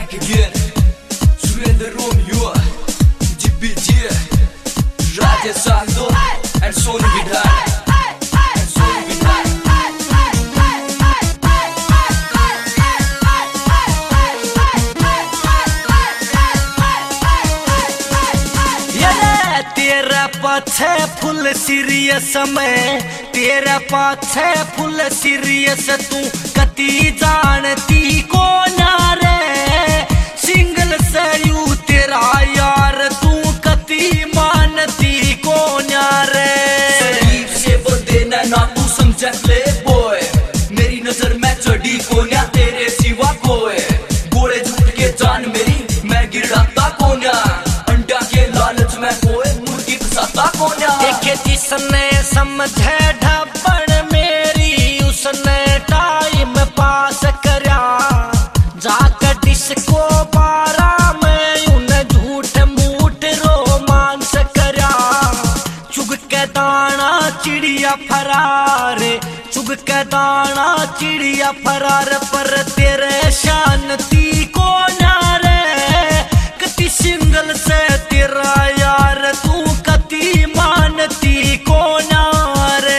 back again. Surrender Romeo, GBG, Rajesh Sando, and Sonu Vidhan. तेरा पाछे full serious में, तेरा पाछे फुल सीरियस तू कती जानती को ना रे। सिंगल से यू तेरा यार तू कती मानती को ना रे। शरीफ से बंदे ना तू समझ ले बॉय, मेरी नजर में चढ़ी को ना तेरे सिवा कोई। गोले झूठ के जान मेरी मैं गिराता को ना, अंडा के लालच में कोई देखे जिसने समझे ढब्बन मेरी, उसने टाइम पास करया। जाकर डिस्को बारा में उन्हें झूठ मूठ रोमांस करया। चुग के दाना चिड़िया फरार, चुग के दाना चिड़िया फरार, पर तेरे शांति को ना रे। कति सिंगल से तेरा यार तू मानती को ना रे।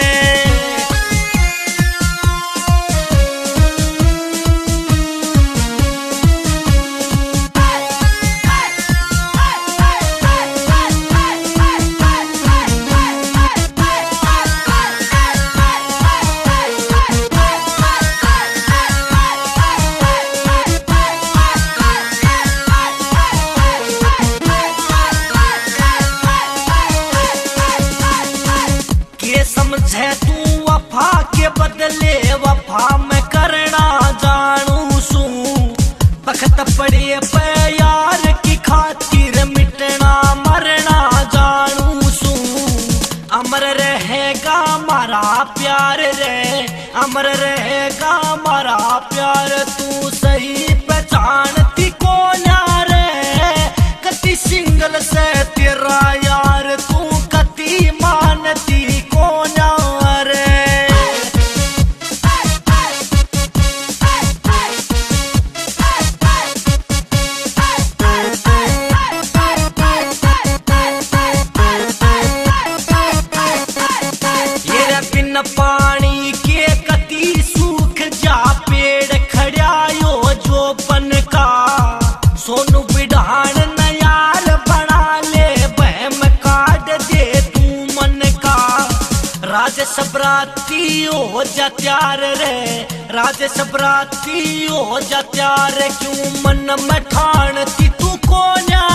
समझे तू वफा के बदले वफा में करना जानू सू। बखत पड़े पे यार की खातिर मिटना मरना जानू सू। अमर रहेगा हमारा प्यार रे, अमर रहेगा हमारा प्यार। तू सही पहचानती को ना रे। कति सिंगल से तेरा यार तू कति मानती को ना रे। ये बिन पानी के कति सूख जा पेड़ खड़ा यो जो बन का। सोनू विधान नयार बना ले बहम काट दे तू मन का। राजेश बराती हो जा त्यार रे, राजेश बराती हो जा त्यार। क्यों मन में ठानती तू को ना